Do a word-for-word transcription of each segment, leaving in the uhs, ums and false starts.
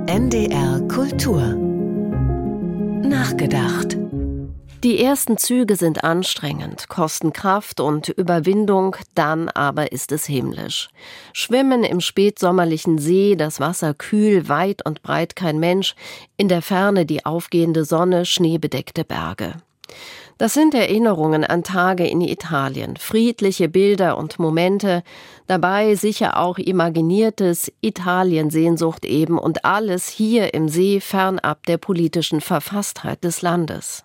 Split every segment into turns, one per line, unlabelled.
N D R Kultur Nachgedacht. Die ersten Züge sind anstrengend, kosten Kraft und Überwindung, dann aber ist es himmlisch. Schwimmen im spätsommerlichen See, das Wasser kühl, weit und breit kein Mensch, in der Ferne die aufgehende Sonne, schneebedeckte Berge. Das sind Erinnerungen an Tage in Italien, friedliche Bilder und Momente, dabei sicher auch imaginiertes, Italiensehnsucht eben und alles hier im See fernab der politischen Verfasstheit des Landes.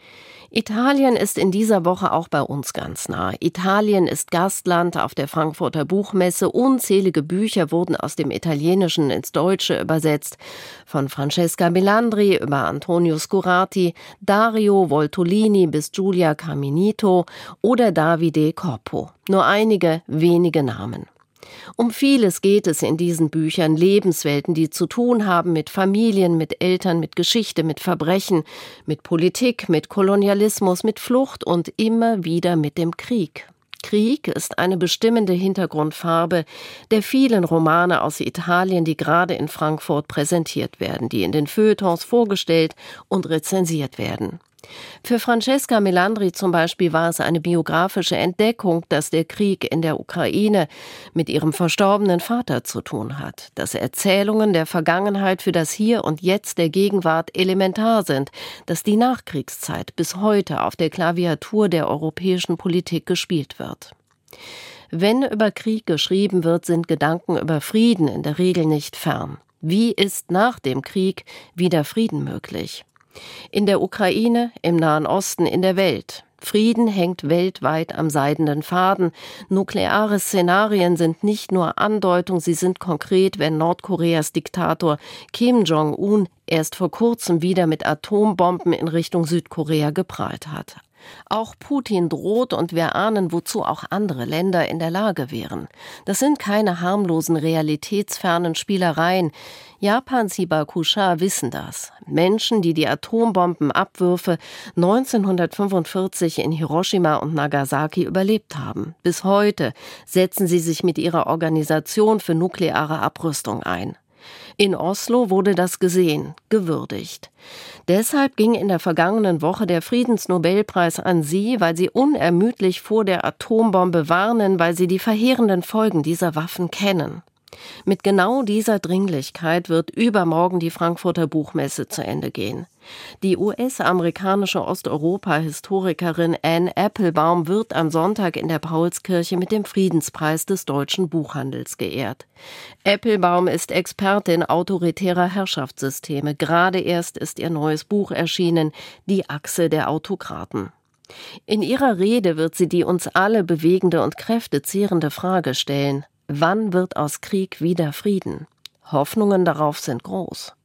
Italien ist in dieser Woche auch bei uns ganz nah. Italien ist Gastland auf der Frankfurter Buchmesse. Unzählige Bücher wurden aus dem Italienischen ins Deutsche übersetzt. Von Francesca Melandri über Antonio Scurati, Dario Voltolini bis Giulia Caminito oder Davide Corpo. Nur einige wenige Namen. Um vieles geht es in diesen Büchern, Lebenswelten, die zu tun haben mit Familien, mit Eltern, mit Geschichte, mit Verbrechen, mit Politik, mit Kolonialismus, mit Flucht und immer wieder mit dem Krieg. Krieg ist eine bestimmende Hintergrundfarbe der vielen Romane aus Italien, die gerade in Frankfurt präsentiert werden, die in den Feuilletons vorgestellt und rezensiert werden. Für Francesca Melandri zum Beispiel war es eine biografische Entdeckung, dass der Krieg in der Ukraine mit ihrem verstorbenen Vater zu tun hat, dass Erzählungen der Vergangenheit für das Hier und Jetzt der Gegenwart elementar sind, dass die Nachkriegszeit bis heute auf der Klaviatur der europäischen Politik gespielt wird. Wenn über Krieg geschrieben wird, sind Gedanken über Frieden in der Regel nicht fern. Wie ist nach dem Krieg wieder Frieden möglich? In der Ukraine, im Nahen Osten, in der Welt. Frieden hängt weltweit am seidenen Faden. Nukleare Szenarien sind nicht nur Andeutung, sie sind konkret, wenn Nordkoreas Diktator Kim Jong-un erst vor kurzem wieder mit Atombomben in Richtung Südkorea geprahlt hat. Auch Putin droht und wir ahnen, wozu auch andere Länder in der Lage wären. Das sind keine harmlosen, realitätsfernen Spielereien. Japans Hibakusha wissen das. Menschen, die die Atombombenabwürfe neunzehnhundertfünfundvierzig in Hiroshima und Nagasaki überlebt haben. Bis heute setzen sie sich mit ihrer Organisation für nukleare Abrüstung ein. In Oslo wurde das gesehen, gewürdigt. Deshalb ging in der vergangenen Woche der Friedensnobelpreis an Sie, weil Sie unermüdlich vor der Atombombe warnen, weil Sie die verheerenden Folgen dieser Waffen kennen. Mit genau dieser Dringlichkeit wird übermorgen die Frankfurter Buchmesse zu Ende gehen. Die U S-amerikanische Osteuropa-Historikerin Anne Applebaum wird am Sonntag in der Paulskirche mit dem Friedenspreis des deutschen Buchhandels geehrt. Applebaum ist Expertin autoritärer Herrschaftssysteme. Gerade erst ist ihr neues Buch erschienen, Die Achse der Autokraten. In ihrer Rede wird sie die uns alle bewegende und kräftezehrende Frage stellen: Wann wird aus Krieg wieder Frieden? Hoffnungen darauf sind groß.